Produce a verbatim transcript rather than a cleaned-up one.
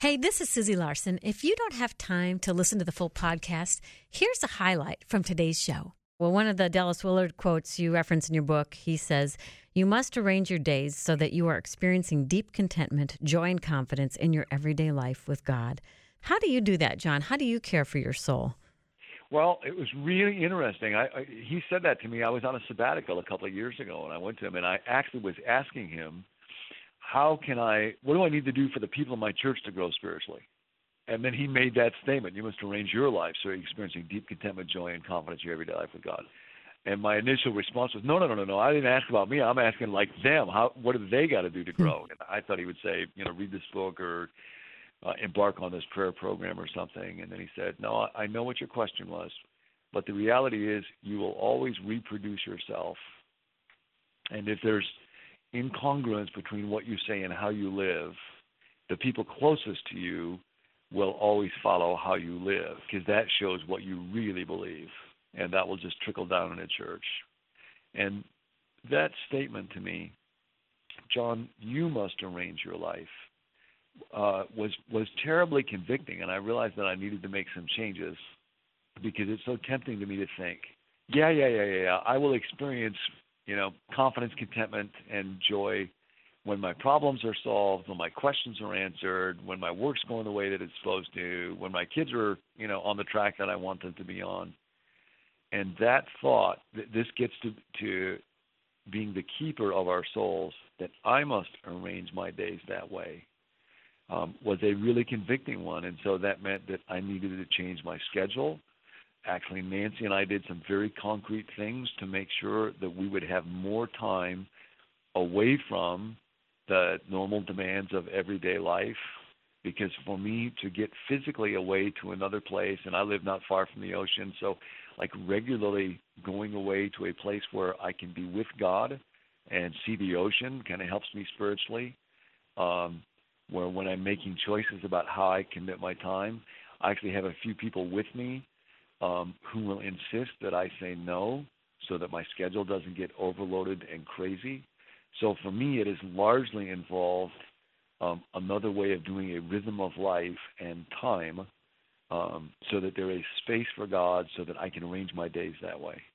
Hey, this is Susie Larson. If you don't have time to listen to the full podcast, here's a highlight from today's show. Well, one of the Dallas Willard quotes you reference in your book, he says, "You must arrange your days so that you are experiencing deep contentment, joy, and confidence in your everyday life with God." How do you do that, John? How do you care for your soul? Well, it was really interesting. I, I he said that to me. I was on a sabbatical a couple of years ago, and I went to him, and I actually was asking him, how can I, what do I need to do for the people in my church to grow spiritually? And then he made that statement: you must arrange your life so you're experiencing deep contentment, joy, and confidence in your everyday life with God. And my initial response was, no, no, no, no, no. I didn't ask about me. I'm asking like them. How, what do they got to do to grow? And I thought he would say, you know, read this book or uh, embark on this prayer program or something. And then he said, no, I know what your question was, but the reality is you will always reproduce yourself. And if there's incongruence between what you say and how you live, the people closest to you will always follow how you live, because that shows what you really believe, and that will just trickle down in a church. And that statement to me, John, you must arrange your life, uh, was was terribly convicting, and I realized that I needed to make some changes, because it's so tempting to me to think, yeah, yeah, yeah, yeah, yeah, I will experience, you know, confidence, contentment, and joy when my problems are solved, when my questions are answered, when my work's going the way that it's supposed to, when my kids are, you know, on the track that I want them to be on. And that thought, that this gets to, to being the keeper of our souls, that I must arrange my days that way, um, was a really convicting one. And so that meant that I needed to change my schedule. Actually, Nancy and I did some very concrete things to make sure that we would have more time away from the normal demands of everyday life. Because for me to get physically away to another place, and I live not far from the ocean, so like regularly going away to a place where I can be with God and see the ocean kind of helps me spiritually. Um, where when I'm making choices about how I commit my time, I actually have a few people with me Um, who will insist that I say no so that my schedule doesn't get overloaded and crazy. So for me, it has largely involved um, another way of doing a rhythm of life and time um, so that there is space for God so that I can arrange my days that way.